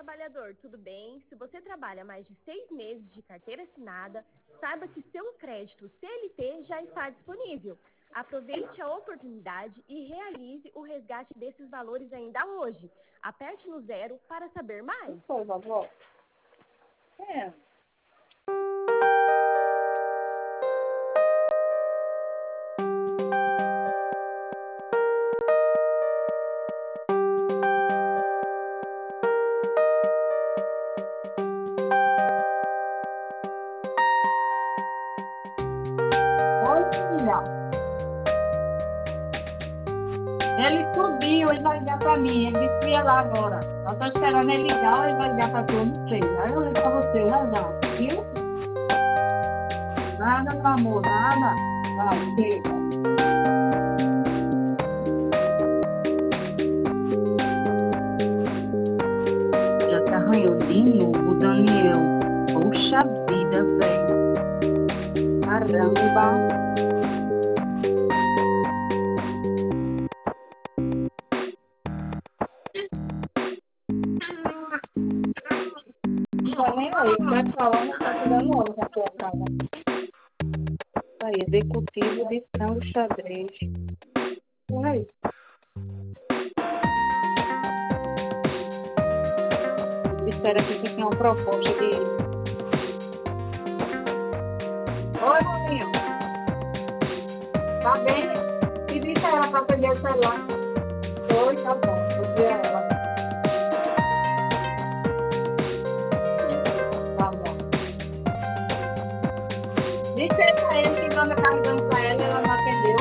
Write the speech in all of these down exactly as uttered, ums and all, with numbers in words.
trabalhador, tudo bem? Se você trabalha mais de seis meses de carteira assinada, saiba que seu crédito C L T já está disponível. Aproveite a oportunidade e realize o resgate desses valores ainda hoje. Aperte no zero para saber mais. Foi, vovó. É. Ele subiu, ele vai ligar pra mim. Ele disse que ia lá agora. Eu tô esperando ele ligar, ele vai ligar pra tu, não sei. Aí eu ligo pra você, já já. Viu? Nada, meu amor, nada. Vai, chega. Já se arranhou de novo, Daniel. Poxa vida, velho. Caramba. Nem aí, vai falando, tá te dando hora pra tua casa. Aí, executivo de tango xadrez. Aí. Disseram aqui que tinha uma proposta de. Oi, maninho. Tá bem? E disse a ela pra pegar o celular. Oi, tá bom. Vou dizer a ela. Disse pra ele que quando eu tava ligando pra ela, ela não atendeu.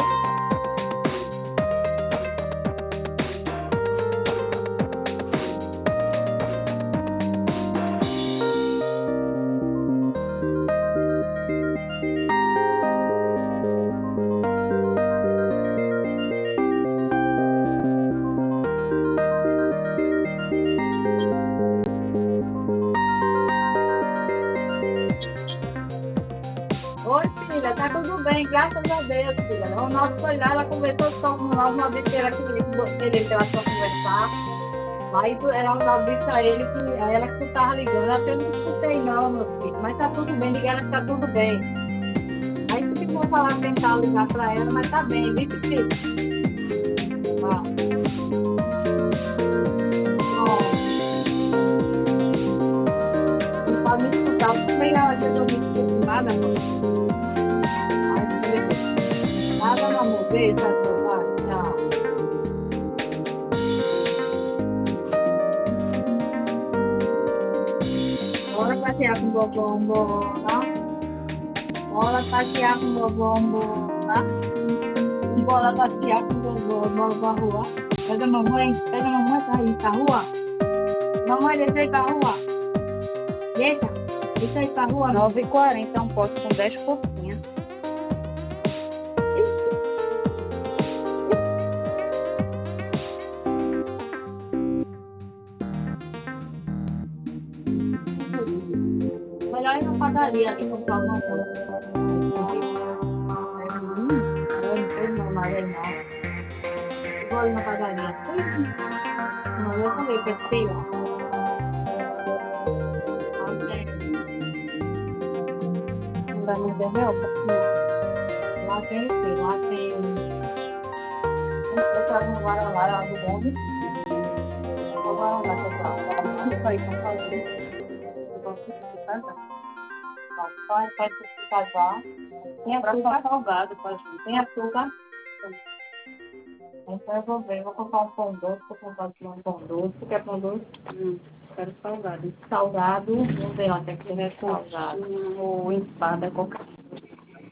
Oi, filha, tá tudo bem, graças a Deus, filha. O Ronaldo foi lá, ela conversou só com o Ronaldo, uma vez que ela queria que ela só conversar. Aí ela disse a ele que a ela que tu tava ligando. Ela eu não escutei não, meu filho, mas tá tudo bem, liga ela que tá tudo bem. Aí se for falar, tentar ligar pra ela, mas tá bem, viu, filho? Ó. Não pode me escutar, também ela já não me escuta nada, pô. Nada, meu amor, beijo, vai, tchau. Bora passear com o vovô, tá? Bora passear com o vovô, tá? Bora passear com o vovô, bora pra rua. Pega a mamãe, pega a mamãe pra ir pra rua. Mamãe, deixa eu ir pra rua. Deixa, deixa eu ir pra rua. nove e quarenta, um pote com dez porquinhas. Melhor ir na padaria ali comprar alguma coisa. Eu não sei não, mas é não. Vou ali na padaria. Não, eu falei que é feio. Não dá nem dez reais, lá tem o quê? Lá tem... Eu trago no Guaraná, lá do bonde. O Guaraná que eu trago. Isso aí, vamos fazer. Faz, faz tudo casar. Tem açúcar salgado, tem açúcar. Então eu vou ver, vou comprar um pão doce, vou comprar aqui um pão doce. Você quer pão doce? Hum, quero salgado. Salgado, vamos ver até que é salgado. Ou empada, qualquer